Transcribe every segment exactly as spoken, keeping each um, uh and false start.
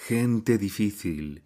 Gente difícil.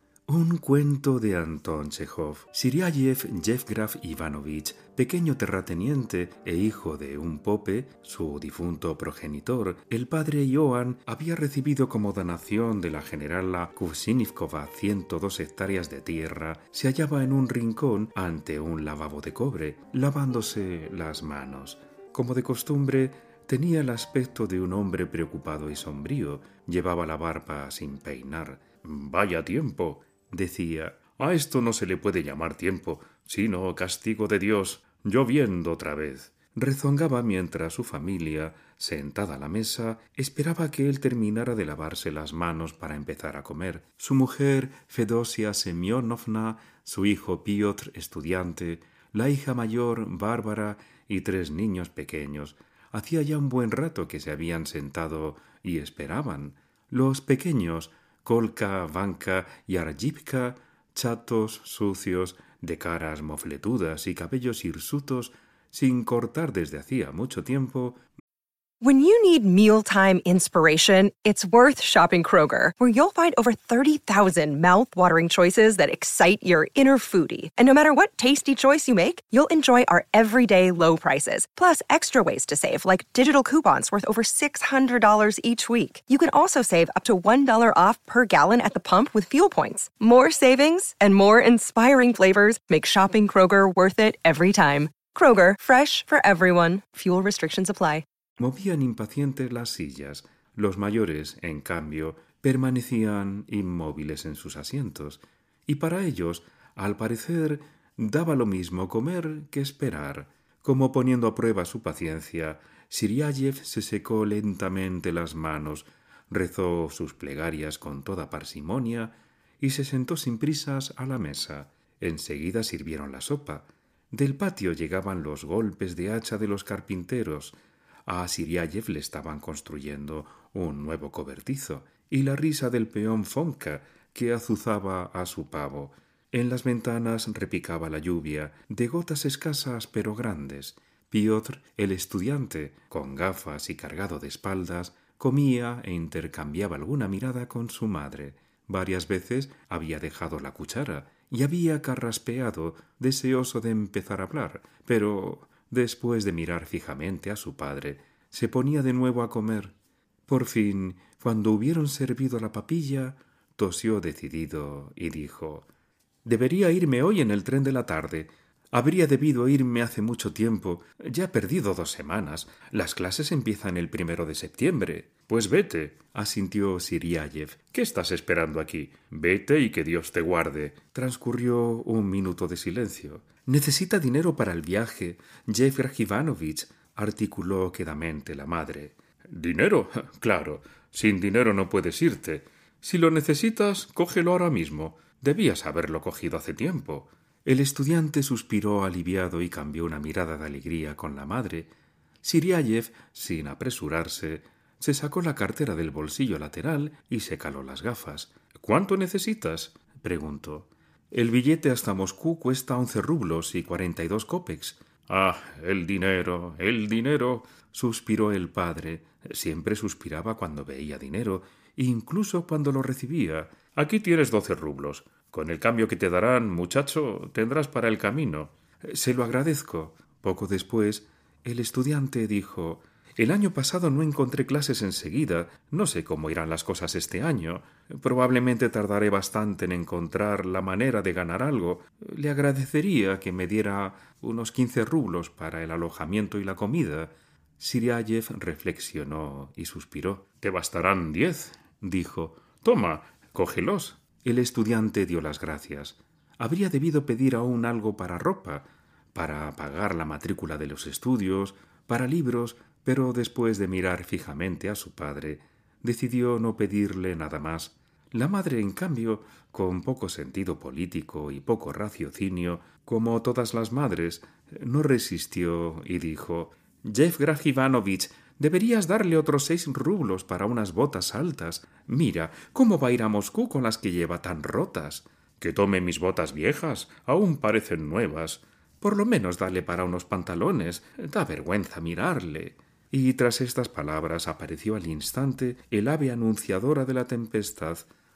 Un cuento de Anton Chejov. Siriayev Yevgraf Ivanovich, pequeño terrateniente e hijo de un pope, su difunto progenitor, el padre Ioan, había recibido como donación de la generala Kuvshinnikova ciento dos hectáreas de tierra. Se hallaba en un rincón ante un lavabo de cobre, lavándose las manos. Como de costumbre, tenía el aspecto de un hombre preocupado y sombrío. Llevaba la barba sin peinar. «Vaya tiempo», decía. «A esto no se le puede llamar tiempo, sino castigo de Dios. Lloviendo otra vez». Rezongaba mientras su familia, sentada a la mesa, esperaba que él terminara de lavarse las manos para empezar a comer. Su mujer, Fedosia Semyonovna, su hijo Piotr, estudiante, la hija mayor, Bárbara, y tres niños pequeños. Hacía ya un buen rato que se habían sentado y esperaban. Los pequeños, Kolka, Vanka y Arjipka, chatos, sucios, de caras mofletudas y cabellos hirsutos, sin cortar desde hacía mucho tiempo. When you need mealtime inspiration, it's worth shopping Kroger, where you'll find over thirty thousand mouth-watering choices that excite your inner foodie. And no matter what tasty choice you make, you'll enjoy our everyday low prices, plus extra ways to save, like digital coupons worth over six hundred dollars each week. You can also save up to one dollar off per gallon at the pump with fuel points. More savings and more inspiring flavors make shopping Kroger worth it every time. Kroger, fresh for everyone. Fuel restrictions apply. Movían impacientes las sillas. Los mayores, en cambio, permanecían inmóviles en sus asientos, y para ellos, al parecer, daba lo mismo comer que esperar. Como poniendo a prueba su paciencia, Siriayev se secó lentamente las manos, rezó sus plegarias con toda parsimonia y se sentó sin prisas a la mesa. Enseguida sirvieron la sopa. Del patio llegaban los golpes de hacha de los carpinteros. A Siriayev le estaban construyendo un nuevo cobertizo, y la risa del peón Fonka, que azuzaba a su pavo. En las ventanas repicaba la lluvia, de gotas escasas pero grandes. Piotr, el estudiante, con gafas y cargado de espaldas, comía e intercambiaba alguna mirada con su madre. Varias veces había dejado la cuchara y había carraspeado, deseoso de empezar a hablar, pero después de mirar fijamente a su padre, se ponía de nuevo a comer. Por fin, cuando hubieron servido la papilla, tosió decidido y dijo: «Debería irme hoy en el tren de la tarde. Habría debido irme hace mucho tiempo. Ya he perdido dos semanas. Las clases empiezan el primero de septiembre». «Pues vete», asintió Siriayev. «¿Qué estás esperando aquí? Vete y que Dios te guarde». Transcurrió un minuto de silencio. «Necesita dinero para el viaje, Yevgraf Ivanovich», articuló quedamente la madre. «¿Dinero? Claro. Sin dinero no puedes irte. Si lo necesitas, cógelo ahora mismo. Debías haberlo cogido hace tiempo». El estudiante suspiró aliviado y cambió una mirada de alegría con la madre. Siriayev, sin apresurarse, se sacó la cartera del bolsillo lateral y se caló las gafas. «¿Cuánto necesitas?», preguntó. «El billete hasta Moscú cuesta once rublos y cuarenta y dos kopecks». «Ah, el dinero, el dinero», suspiró el padre. Siempre suspiraba cuando veía dinero, incluso cuando lo recibía. «Aquí tienes doce rublos. Con el cambio que te darán, muchacho, tendrás para el camino». «Se lo agradezco». Poco después, el estudiante dijo: «El año pasado no encontré clases enseguida. No sé cómo irán las cosas este año. Probablemente tardaré bastante en encontrar la manera de ganar algo. Le agradecería que me diera unos quince rublos para el alojamiento y la comida». Siriayev reflexionó y suspiró. «Te bastarán diez», dijo. «Toma, cógelos». El estudiante dio las gracias. Habría debido pedir aún algo para ropa, para pagar la matrícula de los estudios, para libros, pero después de mirar fijamente a su padre, decidió no pedirle nada más. La madre, en cambio, con poco sentido político y poco raciocinio, como todas las madres, no resistió y dijo: «Yevgraf Ivanovich, deberías darle otros seis rublos para unas botas altas. Mira, ¿cómo va a ir a Moscú con las que lleva tan rotas?» «Que tome mis botas viejas, aún parecen nuevas». «Por lo menos dale para unos pantalones. Da vergüenza mirarle». Y tras estas palabras apareció al instante el ave anunciadora de la tempestad.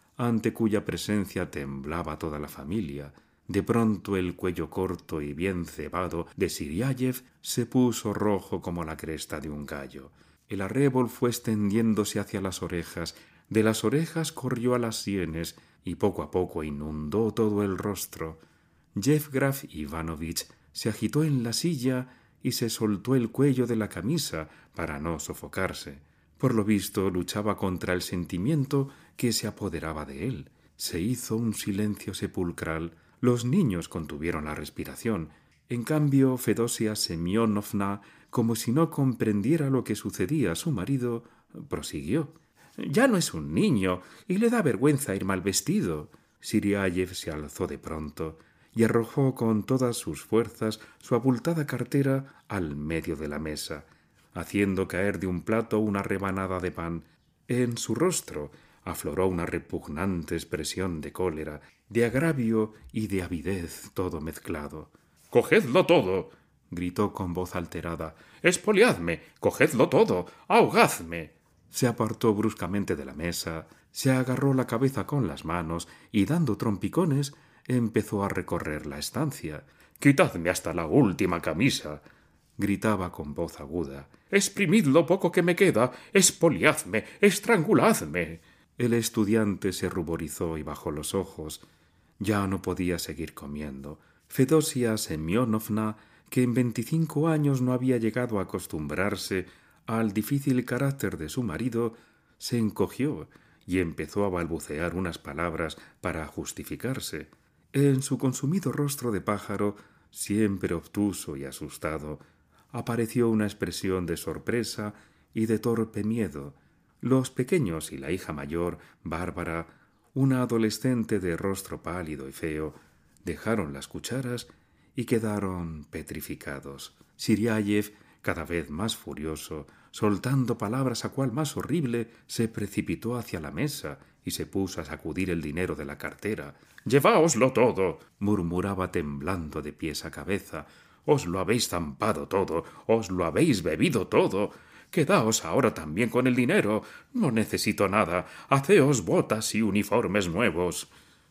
ante cuya presencia temblaba toda la familia. De pronto el cuello corto y bien cebado de Siriayev se puso rojo como la cresta de un gallo. El arrebol fue extendiéndose hacia las orejas, de las orejas corrió a las sienes y poco a poco inundó todo el rostro. Yevgraf Ivanovich se agitó en la silla y se soltó el cuello de la camisa para no sofocarse. Por lo visto luchaba contra el sentimiento que se apoderaba de él. Se hizo un silencio sepulcral. Los niños contuvieron la respiración. En cambio, Fedosia Semyonovna, como si no comprendiera lo que sucedía a su marido, prosiguió. «Ya no es un niño y le da vergüenza ir mal vestido». Siriayev se alzó de pronto y arrojó con todas sus fuerzas su abultada cartera al medio de la mesa, haciendo caer de un plato una rebanada de pan. En su rostro afloró una repugnante expresión de cólera, de agravio y de avidez todo mezclado. «¡Cogedlo todo!» gritó con voz alterada. «¡Espoliadme! ¡Cogedlo todo! ¡Ahogadme!». Se apartó bruscamente de la mesa, se agarró la cabeza con las manos y, dando trompicones, empezó a recorrer la estancia. «¡Quitadme hasta la última camisa!», gritaba con voz aguda. «¡Exprimid lo poco que me queda! ¡Espoliadme! ¡Estranguladme!». El estudiante se ruborizó y bajó los ojos. Ya no podía seguir comiendo. Fedosia Semyonovna, que en veinticinco años no había llegado a acostumbrarse al difícil carácter de su marido, se encogió y empezó a balbucear unas palabras para justificarse. En su consumido rostro de pájaro, siempre obtuso y asustado, apareció una expresión de sorpresa y de torpe miedo. Los pequeños y la hija mayor, Bárbara, una adolescente de rostro pálido y feo, dejaron las cucharas y quedaron petrificados. Siriayev, cada vez más furioso, soltando palabras a cual más horrible, se precipitó hacia la mesa y se puso a sacudir el dinero de la cartera. «¡Lleváoslo todo!», murmuraba temblando de pies a cabeza. «¡Os lo habéis zampado todo! ¡Os lo habéis bebido todo! Quedaos ahora también con el dinero. No necesito nada. Haceos botas y uniformes nuevos».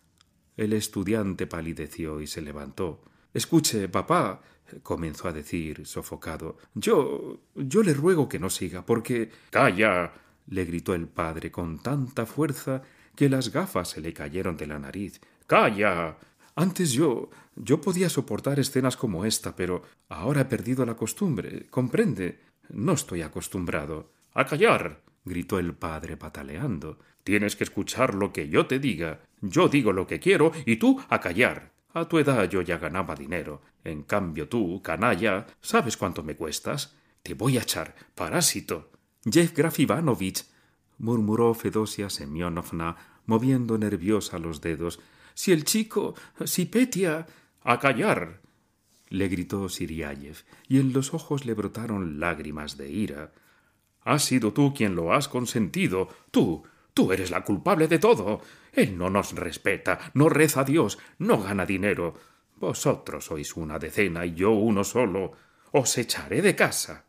El estudiante palideció y se levantó. «Escuche, papá», comenzó a decir, sofocado, «yo... yo le ruego que no siga, porque...» «¡Calla!», le gritó el padre con tanta fuerza que las gafas se le cayeron de la nariz. «¡Calla!». «Antes yo... yo podía soportar escenas como esta, pero ahora he perdido la costumbre. ¿Comprende? No estoy acostumbrado». «¡A callar!», gritó el padre pataleando. «Tienes que escuchar lo que yo te diga. Yo digo lo que quiero y tú a callar. A tu edad yo ya ganaba dinero. En cambio tú, canalla, ¿sabes cuánto me cuestas? Te voy a echar, parásito». «Yevgraf Ivanovich», murmuró Fedosia Semyonovna, moviendo nerviosa los dedos. «Si el chico... si Petia...» «¡A callar!», le gritó Siriayev, y en los ojos le brotaron lágrimas de ira. «Has sido tú quien lo has consentido. Tú, tú eres la culpable de todo. Él no nos respeta, no reza a Dios, no gana dinero. Vosotros sois una decena y yo uno solo. Os echaré de casa».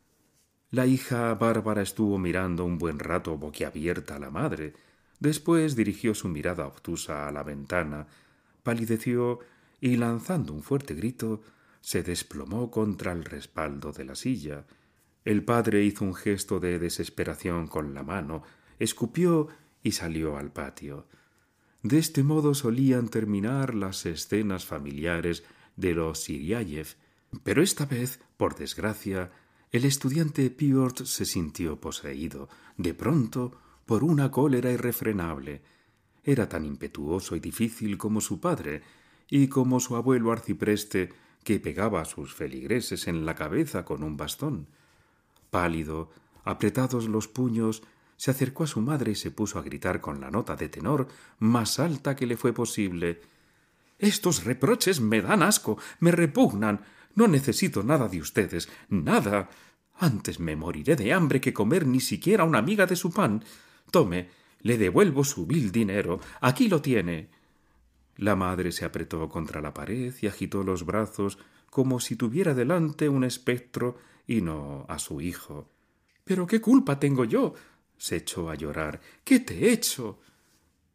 La hija Bárbara estuvo mirando un buen rato boquiabierta a la madre. Después dirigió su mirada obtusa a la ventana, palideció y, lanzando un fuerte grito, se desplomó contra el respaldo de la silla. El padre hizo un gesto de desesperación con la mano, escupió y salió al patio. De este modo solían terminar las escenas familiares de los Siriayev, pero esta vez, por desgracia, el estudiante Piotr se sintió poseído, de pronto, por una cólera irrefrenable. Era tan impetuoso y difícil como su padre, y como su abuelo arcipreste, que pegaba a sus feligreses en la cabeza con un bastón. Pálido, apretados los puños, se acercó a su madre y se puso a gritar con la nota de tenor más alta que le fue posible. «Estos reproches me dan asco, me repugnan. No necesito nada de ustedes, nada. Antes me moriré de hambre que comer ni siquiera una miga de su pan. Tome, le devuelvo su vil dinero. Aquí lo tiene». La madre se apretó contra la pared y agitó los brazos como si tuviera delante un espectro y no a su hijo. «¿Pero qué culpa tengo yo?», se echó a llorar. «¿Qué te he hecho?».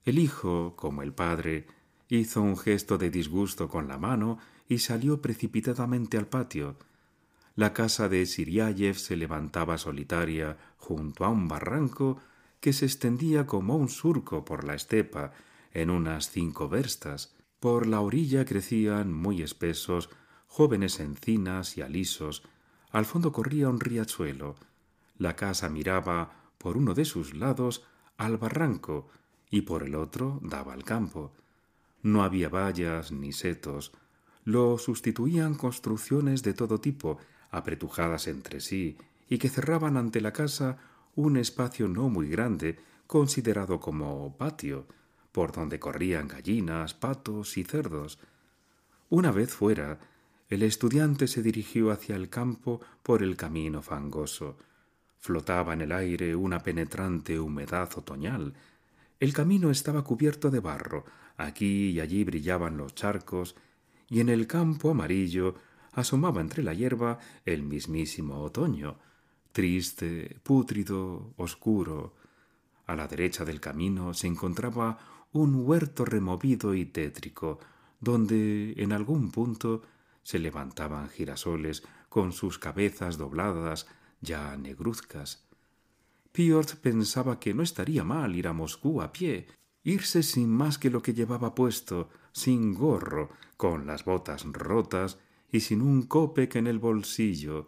El hijo, como el padre, hizo un gesto de disgusto con la mano y salió precipitadamente al patio. La casa de Siriayev se levantaba solitaria junto a un barranco que se extendía como un surco por la estepa en unas cinco verstas. Por la orilla crecían muy espesos jóvenes encinas y alisos. Al fondo corría un riachuelo. La casa miraba por uno de sus lados al barranco y por el otro daba al campo. No había vallas ni setos. Lo sustituían construcciones de todo tipo, apretujadas entre sí, y que cerraban ante la casa un espacio no muy grande, considerado como patio, por donde corrían gallinas, patos y cerdos. Una vez fuera, el estudiante se dirigió hacia el campo por el camino fangoso. Flotaba en el aire una penetrante humedad otoñal. El camino estaba cubierto de barro, aquí y allí brillaban los charcos, y en el campo amarillo asomaba entre la hierba el mismísimo otoño, triste, pútrido, oscuro. A la derecha del camino se encontraba un huerto removido y tétrico, donde en algún punto se levantaban girasoles con sus cabezas dobladas ya negruzcas. Piotr pensaba que no estaría mal ir a Moscú a pie, irse sin más que lo que llevaba puesto, sin gorro, con las botas rotas y sin un copec en el bolsillo.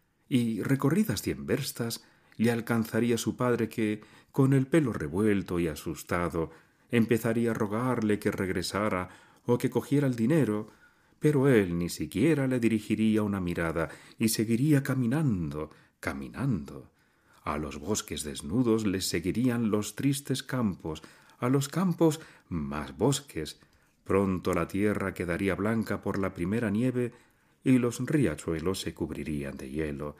Y recorridas cien verstas, le alcanzaría su padre que, con el pelo revuelto y asustado, empezaría a rogarle que regresara o que cogiera el dinero, pero él ni siquiera le dirigiría una mirada y seguiría caminando, caminando. A los bosques desnudos les seguirían los tristes campos, a los campos más bosques. Pronto la tierra quedaría blanca por la primera nieve y los riachuelos se cubrirían de hielo.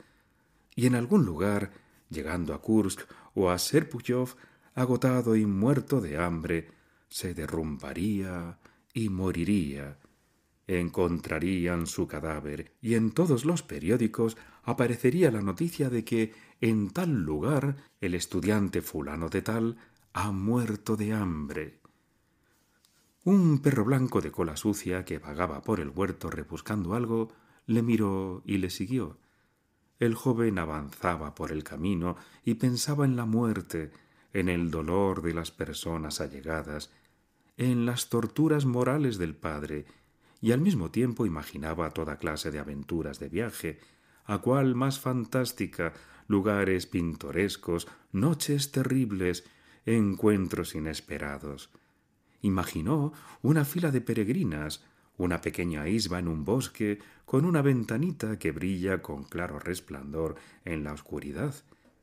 Y en algún lugar, llegando a Kursk o a Serpukhov, agotado y muerto de hambre, se derrumbaría y moriría. Encontrarían su cadáver y en todos los periódicos aparecería la noticia de que en tal lugar el estudiante fulano de tal ha muerto de hambre. Un perro blanco de cola sucia que vagaba por el huerto rebuscando algo le miró y le siguió. El joven avanzaba por el camino y pensaba en la muerte, en el dolor de las personas allegadas, en las torturas morales del padre, y al mismo tiempo imaginaba toda clase de aventuras de viaje, a cual más fantástica, lugares pintorescos, noches terribles, encuentros inesperados. Imaginó una fila de peregrinas, una pequeña isba en un bosque con una ventanita que brilla con claro resplandor en la oscuridad.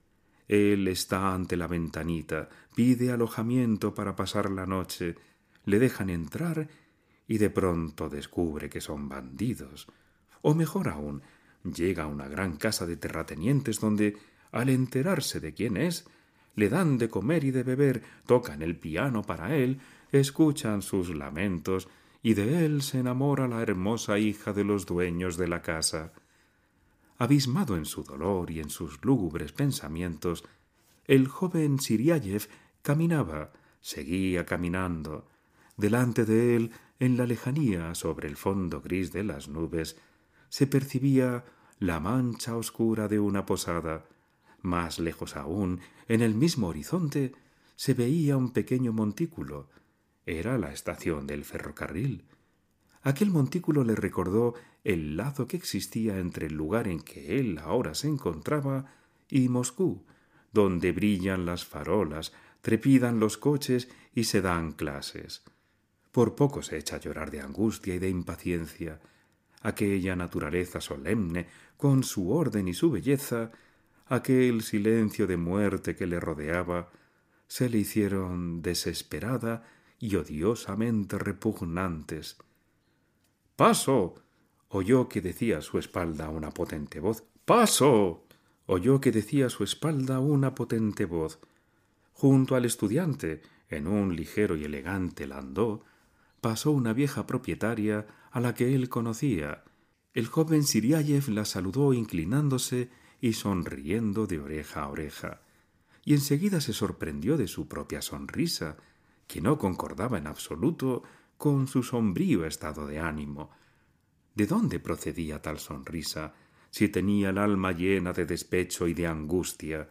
Él está ante la ventanita, pide alojamiento para pasar la noche, le dejan entrar y de pronto descubre que son bandidos. O mejor aún, llega a una gran casa de terratenientes donde, al enterarse de quién es, le dan de comer y de beber, tocan el piano para él, escuchan sus lamentos y de él se enamora la hermosa hija de los dueños de la casa. Abismado en su dolor y en sus lúgubres pensamientos, el joven Siriayev caminaba, seguía caminando. Delante de él, en la lejanía, sobre el fondo gris de las nubes, se percibía la mancha oscura de una posada. Más lejos aún, en el mismo horizonte, se veía un pequeño montículo. Era la estación del ferrocarril. Aquel montículo le recordó el lazo que existía entre el lugar en que él ahora se encontraba y Moscú, donde brillan las farolas, trepidan los coches y se dan clases. Por poco se echa a llorar de angustia y de impaciencia. Aquella naturaleza solemne, con su orden y su belleza, aquel silencio de muerte que le rodeaba, se le hicieron desesperada y odiosamente repugnantes. «¡Paso!» oyó que decía a su espalda una potente voz. «¡Paso!» oyó que decía a su espalda una potente voz. Junto al estudiante, en un ligero y elegante landó, pasó una vieja propietaria a la que él conocía. El joven Siriayev la saludó inclinándose y sonriendo de oreja a oreja, y enseguida se sorprendió de su propia sonrisa, que no concordaba en absoluto con su sombrío estado de ánimo. ¿De dónde procedía tal sonrisa, si tenía el alma llena de despecho y de angustia?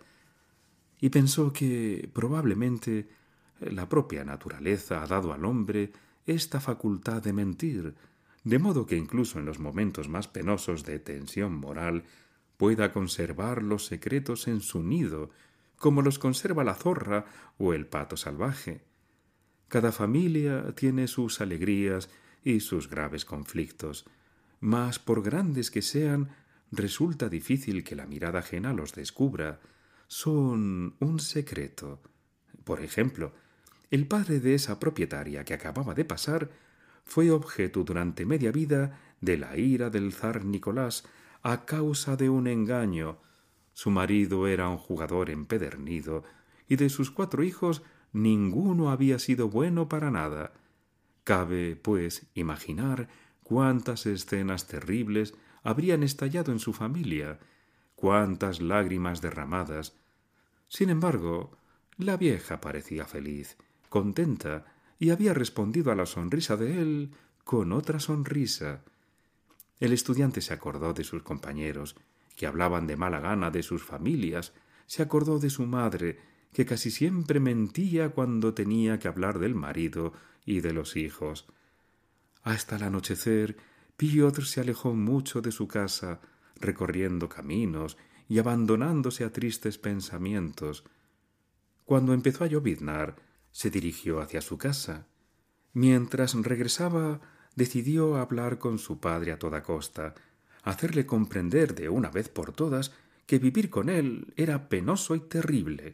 Y pensó que probablemente la propia naturaleza ha dado al hombre esta facultad de mentir, de modo que incluso en los momentos más penosos de tensión moral pueda conservar los secretos en su nido, como los conserva la zorra o el pato salvaje. Cada familia tiene sus alegrías y sus graves conflictos, mas por grandes que sean, resulta difícil que la mirada ajena los descubra. Son un secreto. Por ejemplo, el padre de esa propietaria que acababa de pasar fue objeto durante media vida de la ira del zar Nicolás a causa de un engaño. Su marido era un jugador empedernido y de sus cuatro hijos ninguno había sido bueno para nada. Cabe, pues, imaginar cuántas escenas terribles habrían estallado en su familia, cuántas lágrimas derramadas. Sin embargo, la vieja parecía feliz, contenta, y había respondido a la sonrisa de él con otra sonrisa. El estudiante se acordó de sus compañeros, que hablaban de mala gana de sus familias, se acordó de su madre, que casi siempre mentía cuando tenía que hablar del marido y de los hijos. Hasta el anochecer, Piotr se alejó mucho de su casa, recorriendo caminos y abandonándose a tristes pensamientos. Cuando empezó a lloviznar, se dirigió hacia su casa. Mientras regresaba, decidió hablar con su padre a toda costa, hacerle comprender de una vez por todas que vivir con él era penoso y terrible.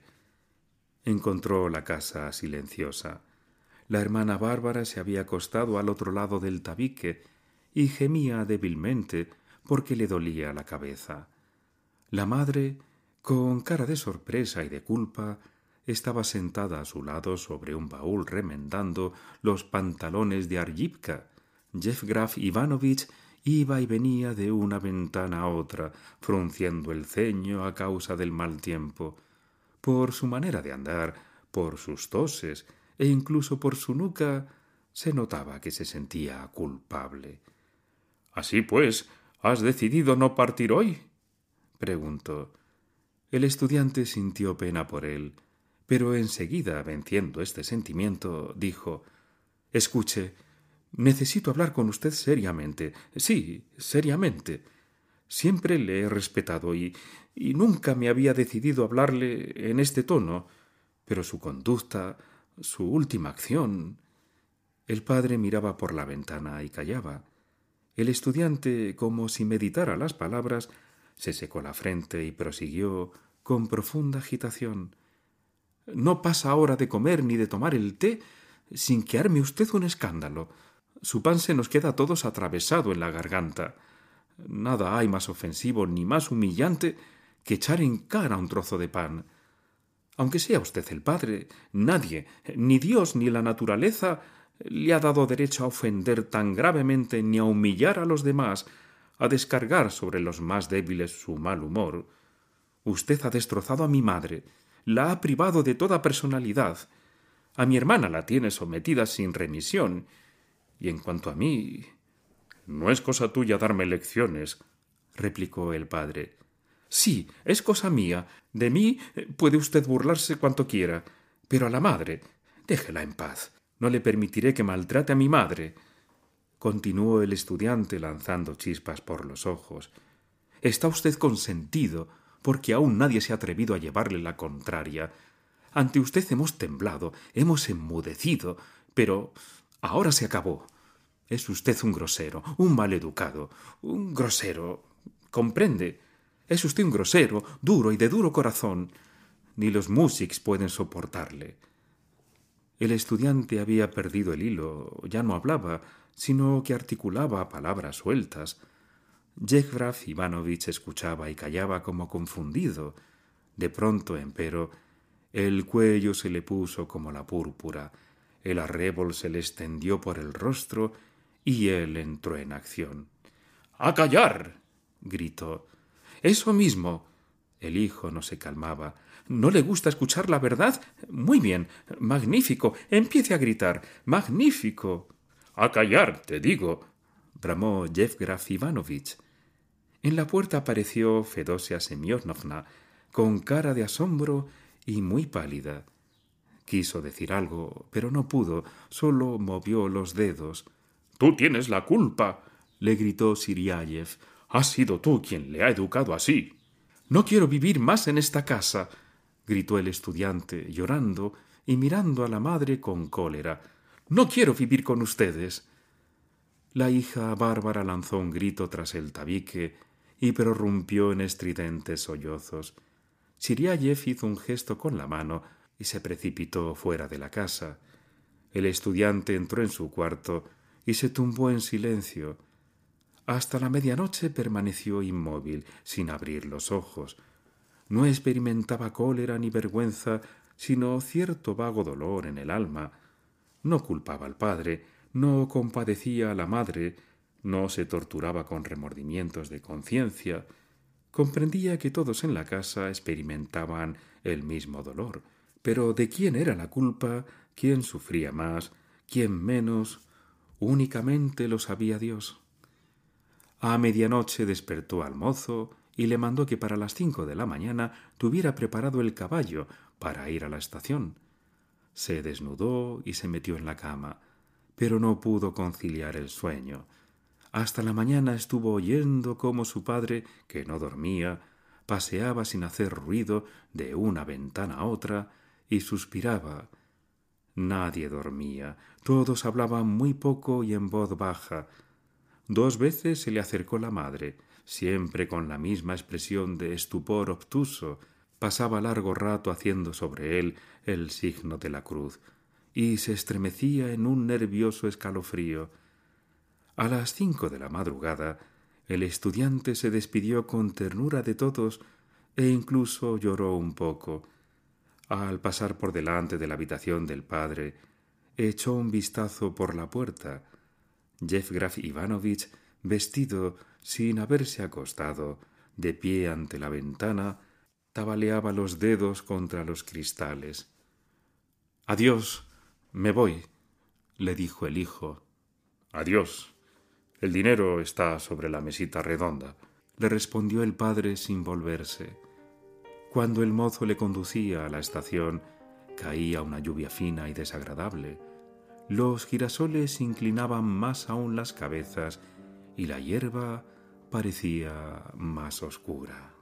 Encontró la casa silenciosa. La hermana Bárbara se había acostado al otro lado del tabique y gemía débilmente porque le dolía la cabeza. La madre, con cara de sorpresa y de culpa, estaba sentada a su lado sobre un baúl remendando los pantalones de Argipka. Yevgraf Ivanovich iba y venía de una ventana a otra, frunciendo el ceño a causa del mal tiempo. Por su manera de andar, por sus toses e incluso por su nuca, se notaba que se sentía culpable. —¿Así pues, has decidido no partir hoy? —preguntó. El estudiante sintió pena por él, pero enseguida, venciendo este sentimiento, dijo: —Escuche, necesito hablar con usted seriamente. Sí, seriamente. Siempre le he respetado y, y nunca me había decidido a hablarle en este tono, pero su conducta, su última acción... El padre miraba por la ventana y callaba. El estudiante, como si meditara las palabras, se secó la frente y prosiguió con profunda agitación: —No pasa ahora de comer ni de tomar el té sin que arme usted un escándalo. Su pan se nos queda a todos atravesado en la garganta. Nada hay más ofensivo ni más humillante que echar en cara un trozo de pan. Aunque sea usted el padre, nadie, ni Dios ni la naturaleza, le ha dado derecho a ofender tan gravemente ni a humillar a los demás, a descargar sobre los más débiles su mal humor. Usted ha destrozado a mi madre, la ha privado de toda personalidad. A mi hermana la tiene sometida sin remisión. Y en cuanto a mí... —No es cosa tuya darme lecciones —replicó el padre. —Sí, es cosa mía. De mí puede usted burlarse cuanto quiera, pero a la madre, déjela en paz. No le permitiré que maltrate a mi madre —continuó el estudiante lanzando chispas por los ojos—. Está usted consentido, porque aún nadie se ha atrevido a llevarle la contraria. Ante usted hemos temblado, hemos enmudecido, pero ahora se acabó. Es usted un grosero, un maleducado, un grosero. ¿Comprende? Es usted un grosero, duro y de duro corazón. Ni los músics pueden soportarle. El estudiante había perdido el hilo, ya no hablaba, sino que articulaba palabras sueltas. Yevgraf Ivanovich escuchaba y callaba como confundido. De pronto, empero, el cuello se le puso como la púrpura, el arrebol se le extendió por el rostro y él entró en acción. —¡A callar! —gritó. —Eso mismo. El hijo no se calmaba. ¿No le gusta escuchar la verdad? Muy bien. Magnífico. Empiece a gritar. Magnífico. A callar, te digo, bramó Yevgraf Ivanovich. En la puerta apareció Fedosia Semyonovna, con cara de asombro y muy pálida. Quiso decir algo, pero no pudo, solo movió los dedos. «Tú tienes la culpa», le gritó Siriayev. «Has sido tú quien le ha educado así». «No quiero vivir más en esta casa», gritó el estudiante, llorando y mirando a la madre con cólera. «No quiero vivir con ustedes». La hija bárbara lanzó un grito tras el tabique y prorrumpió en estridentes sollozos. Siriayev hizo un gesto con la mano y se precipitó fuera de la casa. El estudiante entró en su cuarto y se tumbó en silencio. Hasta la medianoche permaneció inmóvil, sin abrir los ojos. No experimentaba cólera ni vergüenza, sino cierto vago dolor en el alma. No culpaba al padre, no compadecía a la madre, no se torturaba con remordimientos de conciencia. Comprendía que todos en la casa experimentaban el mismo dolor, pero ¿de quién era la culpa? ¿Quién sufría más? ¿Quién menos? Únicamente lo sabía Dios. A medianoche despertó al mozo y le mandó que para las cinco de la mañana tuviera preparado el caballo para ir a la estación. Se desnudó y se metió en la cama, pero no pudo conciliar el sueño. Hasta la mañana estuvo oyendo cómo su padre, que no dormía, paseaba sin hacer ruido de una ventana a otra y suspiraba. Nadie dormía, todos hablaban muy poco y en voz baja. Dos veces se le acercó la madre, siempre con la misma expresión de estupor obtuso. Pasaba largo rato haciendo sobre él el signo de la cruz, y se estremecía en un nervioso escalofrío. A las cinco de la madrugada, el estudiante se despidió con ternura de todos e incluso lloró un poco. Al pasar por delante de la habitación del padre, echó un vistazo por la puerta. Yevgraf Ivanovich, vestido sin haberse acostado, de pie ante la ventana, tabaleaba los dedos contra los cristales. «Adiós, me voy», le dijo el hijo. «Adiós. El dinero está sobre la mesita redonda», le respondió el padre sin volverse. Cuando el mozo le conducía a la estación, caía una lluvia fina y desagradable. Los girasoles inclinaban más aún las cabezas y la hierba parecía más oscura.